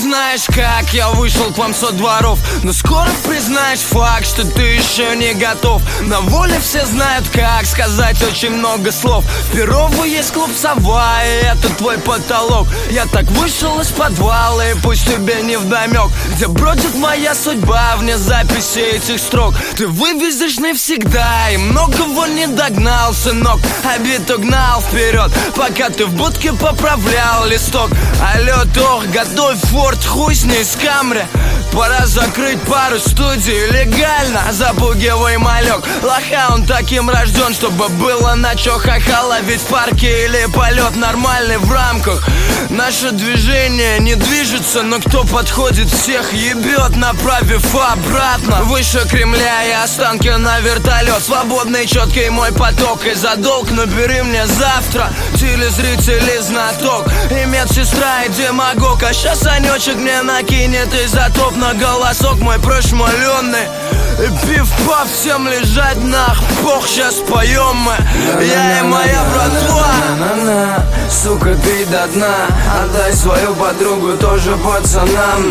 знаешь, как я вышел к вам со дворов, но скоро признаешь факт, что ты еще не готов. На воле все знают, как сказать очень много слов. В Перово есть клуб «Сова», и это твой потолок. Я так вышел из подвала, и пусть тебе не вдомек, где бродит моя судьба вне записи этих строк. Ты вывезешь навсегда, и многого не догнал, сынок. Обид угнал вперед, пока ты в будке поправлял листок. Алло, Тох, готовь форт, хуй с ней с камры. Пора закрыть пару студий легально. Запугивай малек, лоха, он таким рожден, чтобы было на чё ха-ха ловить в парке или полет нормальный в рамках. Наше движение не движется, но кто подходит, всех ебет, направив обратно. Выше Кремля и останки на вертолет. Свободный, четкий мой поток, и за долг набери мне завтра телезритель и знаток, и медсестра, и демагог. А щас Санечек мне накинет изотоп на голосок мой прошмаленный. И пиф-паф, всем лежать нах, бог, щас поем мы, я и моя братва. На-на-на, сука, ты до дна, отдай свою подругу тоже пацанам.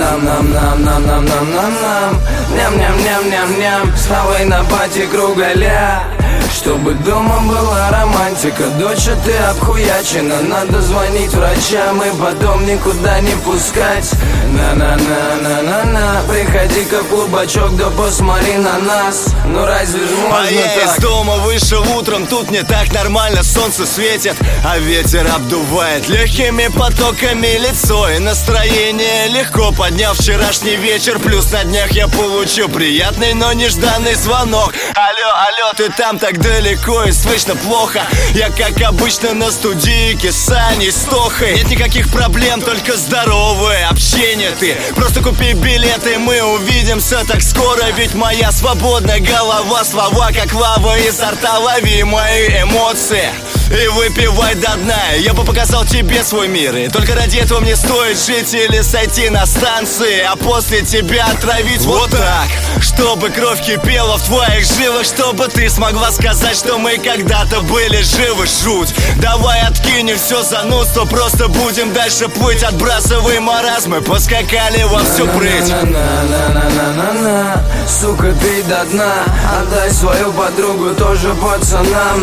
Нам-нам-нам-нам-нам-нам-нам, ням-ням-ням-ням-ням, схавай на пати кругаля, чтобы дома была романтика. Доча, ты обхуячена, надо звонить врачам и потом никуда не пускать. На-на-на-на-на-на, приходи-ка в клубачок, да посмотри на нас. Ну разве ж можно так? Я из дома вышел утром, тут не так нормально, солнце светит, а ветер обдувает легкими потоками лицо. И настроение легко, подняв вчерашний вечер. Плюс на днях я получу приятный, но нежданный звонок. Алло, алло, ты там так далеко и слышно плохо. Я как обычно на студийке с Аней, с Тохой. Нет никаких проблем, только здоровое общение ты. Просто купи билеты, мы увидимся так скоро. Ведь моя свободная голова, слова как лава изо рта. Лови мои эмоции и выпивай до дна. Я бы показал тебе свой мир, и только ради этого мне стоит жить или сойти на станции, а после тебя отравить вот так, чтобы кровь кипела в твоих жилах, чтобы ты смогла сказать, что мы когда-то были живы. Жуть, давай откинем все занудство, просто будем дальше плыть. Отбрасывай маразмы, поскакали во всю прыть. На-на-на-на-на-на, сука, ты до дна, отдай свою подругу тоже пацанам.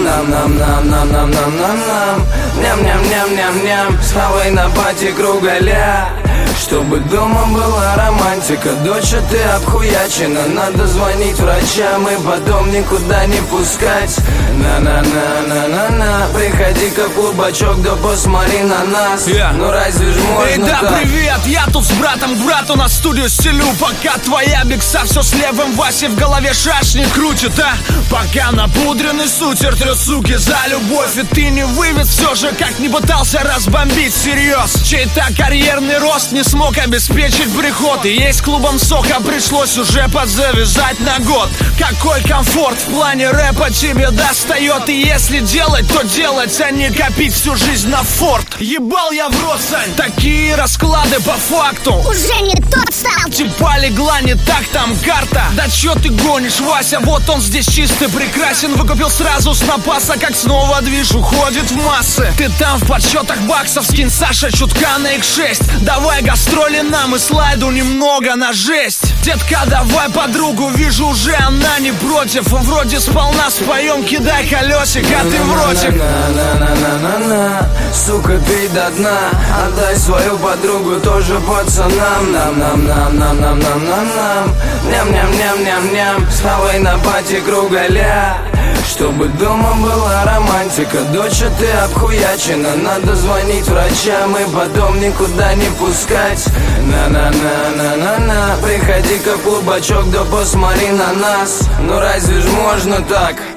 Нам-нам-нам-нам-нам-нам-нам, ням-ням-ням-ням-ням, схавай на пати кругаля, чтобы дома была романтика. Доча, ты обхуячена, надо звонить врачам и потом никуда не пускать. На-на-на-на-на-на, приходи-ка в клубачок, да посмотри на нас. Ну разве ж можно да, так? привет, я тут с братом к брату на студию стелю. Пока твоя бикса все с левым Васей в голове шашни крутит, а? Пока напудренный сутер трет суки за любовь. И ты не вывез все же, как не пытался разбомбить всерьез. Чей-то карьерный рост не смог обеспечить приход. И есть клубом сока пришлось уже подзавязать на год. Какой комфорт в плане рэпа тебе достает. И если делать, то делать, а не копить всю жизнь на форт. Ебал я в рот, Сань, такие расклады по факту уже не тот стал. Типа легла не так там карта. Да чё ты гонишь, Вася, вот он здесь чистый, прекрасен. Выкупил сразу с напаса, как снова движ уходит в массы. Ты там в подсчетах баксов, скинь Саша чутка на X6. Давай гастроли нам и слайду немного на жесть. Детка, давай подругу, вижу уже она не против. Вроде сполна споем, кидай колесик, а ты в ротик. На-на-на-на-на-на, сука, ты до дна, отдай свою подругу тоже пацанам. Нам-нам-нам-нам-нам-нам-нам, ням-ням-ням-ням-ням, схавай на пати кругаля, чтобы дома была романтика. Доча, ты обхуячена, надо звонить врачам и потом никуда не пускать. На-на-на-на-на-на, приходи-ка в клубачок, да посмотри на нас. Ну разве ж можно так?